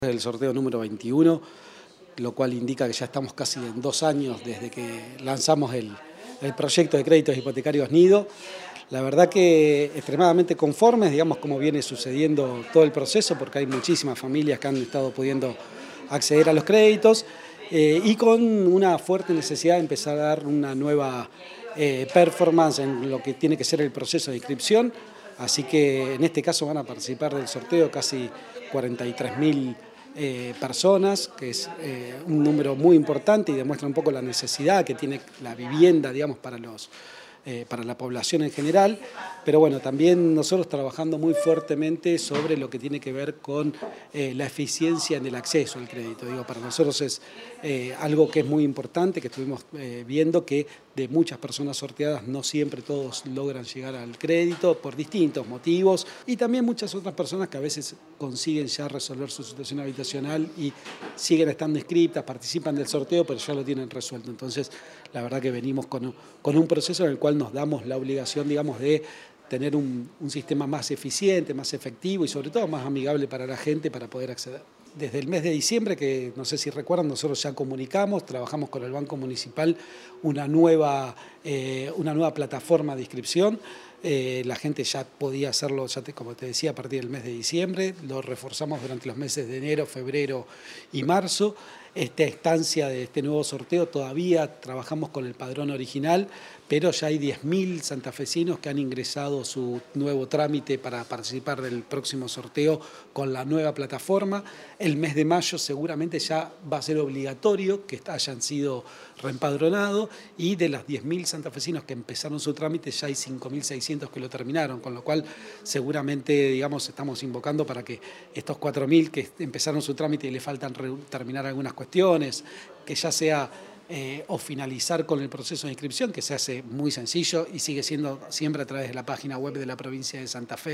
El sorteo número 21, lo cual indica que ya estamos casi en 2 años desde que lanzamos el proyecto de créditos hipotecarios Nido. La verdad que extremadamente conformes, digamos, como viene sucediendo todo el proceso, porque hay muchísimas familias que han estado pudiendo acceder a los créditos y con una fuerte necesidad de empezar a dar una nueva performance en lo que tiene que ser el proceso de inscripción. Así que en este caso van a participar del sorteo casi 43.000 personas, que es un número muy importante y demuestra un poco la necesidad que tiene la vivienda, digamos, para la población en general, pero bueno, también nosotros trabajando muy fuertemente sobre lo que tiene que ver con la eficiencia en el acceso al crédito. Digo, para nosotros es algo que es muy importante, que estuvimos viendo que de muchas personas sorteadas no siempre todos logran llegar al crédito por distintos motivos y también muchas otras personas que a veces consiguen ya resolver su situación habitacional y siguen estando inscritas, participan del sorteo, pero ya lo tienen resuelto. Entonces, la verdad que venimos con un proceso en el cual nos damos la obligación, digamos, de tener un sistema más eficiente, más efectivo y sobre todo más amigable para la gente para poder acceder. Desde el mes de diciembre, que no sé si recuerdan, nosotros ya comunicamos, trabajamos con el Banco Municipal una nueva plataforma de inscripción. La gente ya podía hacerlo, como te decía, a partir del mes de diciembre. Lo reforzamos durante los meses de enero, febrero y marzo. Esta instancia de este nuevo sorteo todavía trabajamos con el padrón original, pero ya hay 10.000 santafesinos que han ingresado su nuevo trámite para participar del próximo sorteo con la nueva plataforma. El mes de mayo seguramente ya va a ser obligatorio que hayan sido reempadronados y de las 10.000 santafesinos que empezaron su trámite ya hay 5.600 que lo terminaron, con lo cual seguramente, digamos, estamos invocando para que estos 4.000 que empezaron su trámite y le faltan terminar algunas cuestiones, que ya sea o finalizar con el proceso de inscripción, que se hace muy sencillo y sigue siendo siempre a través de la página web de la provincia de Santa Fe,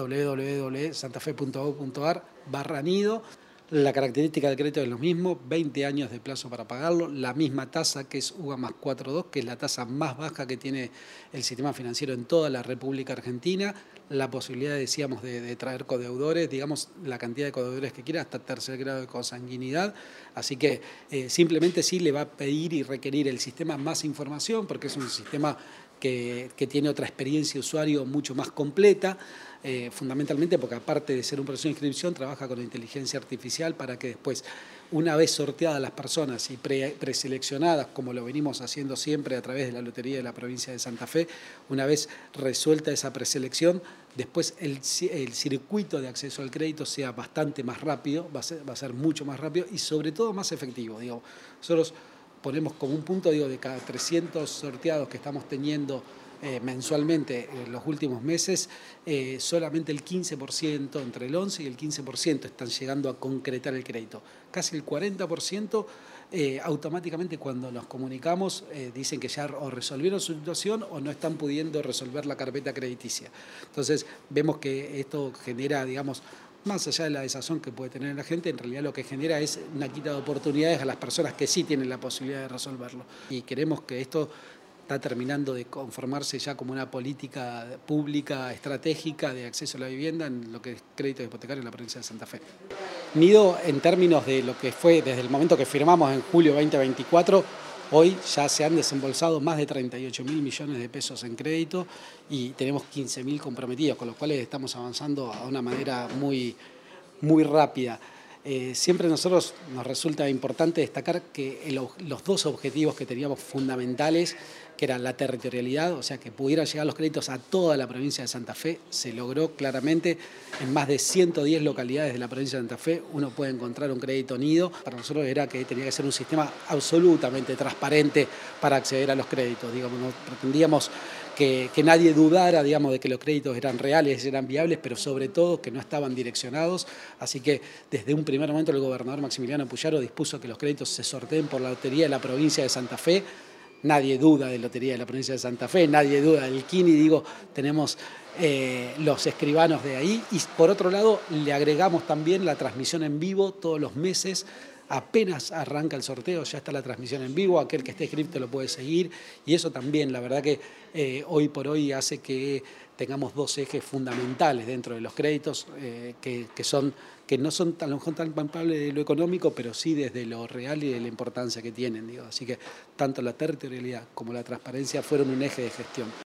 www.santafe.gov.ar/nido. La característica del crédito es lo mismo, 20 años de plazo para pagarlo, la misma tasa que es UVA más 4.2, que es la tasa más baja que tiene el sistema financiero en toda la República Argentina, la posibilidad, decíamos, de traer codeudores, digamos, la cantidad de codeudores que quiera, hasta tercer grado de consanguinidad, así que simplemente sí le va a pedir y requerir el sistema más información, porque es un sistema que tiene otra experiencia de usuario mucho más completa, fundamentalmente porque aparte de ser un proceso de inscripción, trabaja con inteligencia artificial para que después, una vez sorteadas las personas y preseleccionadas, como lo venimos haciendo siempre a través de la Lotería de la provincia de Santa Fe, una vez resuelta esa preselección, después el circuito de acceso al crédito sea bastante más rápido, va a ser mucho más rápido y sobre todo más efectivo. Digo, nosotros ponemos como un punto, digo, de cada 300 sorteados que estamos teniendo mensualmente en los últimos meses, solamente el 15%, entre el 11 y el 15% están llegando a concretar el crédito. Casi el 40% automáticamente cuando nos comunicamos dicen que ya o resolvieron su situación o no están pudiendo resolver la carpeta crediticia. Entonces vemos que esto genera, digamos, más allá de la desazón que puede tener la gente, en realidad lo que genera es una quita de oportunidades a las personas que sí tienen la posibilidad de resolverlo. Y queremos que esto está terminando de conformarse ya como una política pública estratégica de acceso a la vivienda en lo que es crédito hipotecario en la provincia de Santa Fe. Nido, en términos de lo que fue desde el momento que firmamos en julio 2024, hoy ya se han desembolsado más de 38.000 millones de pesos en crédito y tenemos 15.000 comprometidos, con los cuales estamos avanzando a una manera muy rápida. Siempre a nosotros nos resulta importante destacar que los dos objetivos que teníamos fundamentales, que era la territorialidad, o sea, que pudieran llegar los créditos a toda la provincia de Santa Fe, se logró claramente. En más de 110 localidades de la provincia de Santa Fe uno puede encontrar un crédito Nido. Para nosotros era que tenía que ser un sistema absolutamente transparente para acceder a los créditos. Digamos, no pretendíamos que nadie dudara, digamos, de que los créditos eran reales, eran viables, pero sobre todo que no estaban direccionados. Así que desde un primer momento el gobernador Maximiliano Puyaro dispuso que los créditos se sorteen por la Lotería de la provincia de Santa Fe. Nadie duda de Lotería de la provincia de Santa Fe, nadie duda del KINI, digo, tenemos los escribanos de ahí. Y por otro lado, le agregamos también la transmisión en vivo todos los meses. Apenas arranca el sorteo, ya está la transmisión en vivo, aquel que esté inscrito lo puede seguir y eso también, la verdad que hoy por hoy hace que tengamos dos ejes fundamentales dentro de los créditos que son que no son a lo mejor tan palpables de lo económico, pero sí desde lo real y de la importancia que tienen, digo. Así que tanto la territorialidad como la transparencia fueron un eje de gestión.